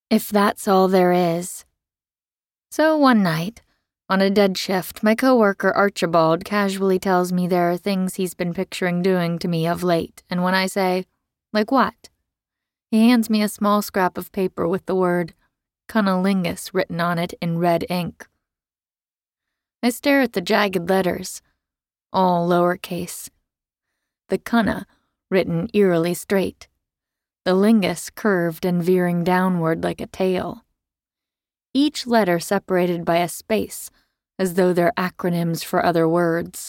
if that's all there is. So one night, on a dead shift, my coworker Archibald casually tells me there are things he's been picturing doing to me of late, and when I say, like what? He hands me a small scrap of paper with the word cunnilingus written on it in red ink. I stare at the jagged letters, all lowercase. The cunna written eerily straight, the lingus curved and veering downward like a tail. Each letter separated by a space, as though they're acronyms for other words.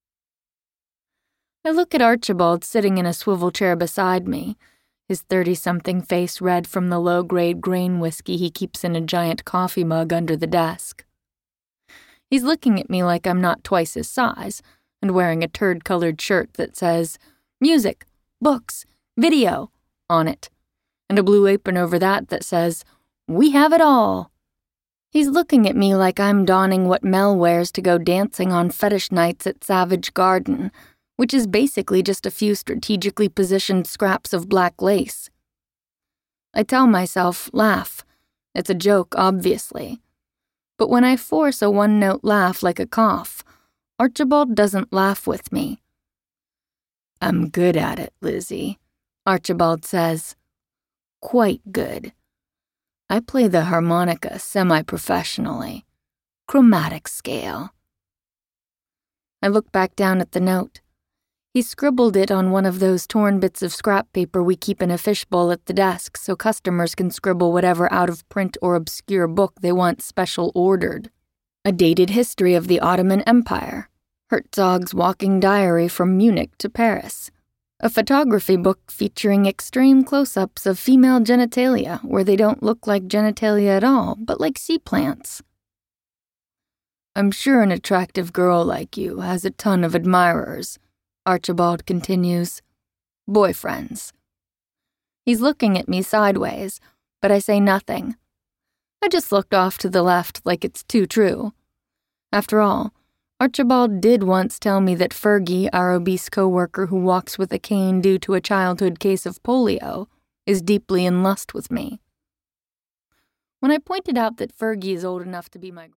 I look at Archibald sitting in a swivel chair beside me, his 30-something face red from the low-grade grain whiskey he keeps in a giant coffee mug under the desk. He's looking at me like I'm not twice his size, and wearing a turd-colored shirt that says, "Music, books, video," on it, and a blue apron over that says, "We have it all." He's looking at me like I'm donning what Mel wears to go dancing on fetish nights at Savage Garden, which is basically just a few strategically positioned scraps of black lace. I tell myself, laugh. It's a joke, obviously. But when I force a one-note laugh like a cough, Archibald doesn't laugh with me. "I'm good at it, Lizzie," Archibald says. "Quite good. I play the harmonica semi-professionally. Chromatic scale." I look back down at the note. He scribbled it on one of those torn bits of scrap paper we keep in a fishbowl at the desk so customers can scribble whatever out-of-print or obscure book they want special ordered. A dated history of the Ottoman Empire. Herzog's walking diary from Munich to Paris. A photography book featuring extreme close-ups of female genitalia where they don't look like genitalia at all, but like sea plants. "I'm sure an attractive girl like you has a ton of admirers," Archibald continues. "Boyfriends." He's looking at me sideways, but I say nothing. I just looked off to the left like it's too true. After all, Archibald did once tell me that Fergie, our obese coworker who walks with a cane due to a childhood case of polio, is deeply in lust with me. When I pointed out that Fergie is old enough to be my